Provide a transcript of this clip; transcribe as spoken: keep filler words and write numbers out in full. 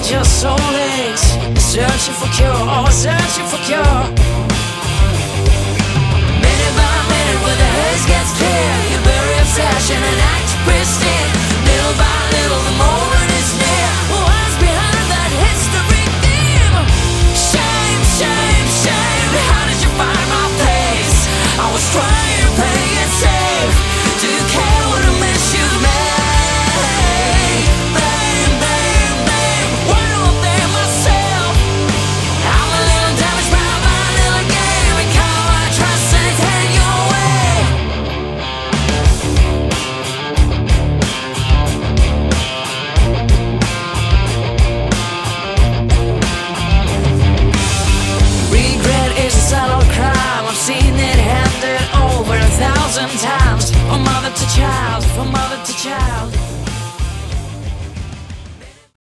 your soul aches, searching for cure, always searching for cure. Minute by minute when the haze gets clear, you bury obsession and act pristine. Little by little the moment is near. What's behind that history theme? Shame, shame, shame. How did you find my place? I was trying to play it safe. Do you care what a mess you made? Blame, blame, blame. Why do I blame myself? I'm a little damaged by my little game. And call my trust and it's heading your way. Regret is a subtle crime. I've seen it handed over a thousand times. From mother to child, from mother to child.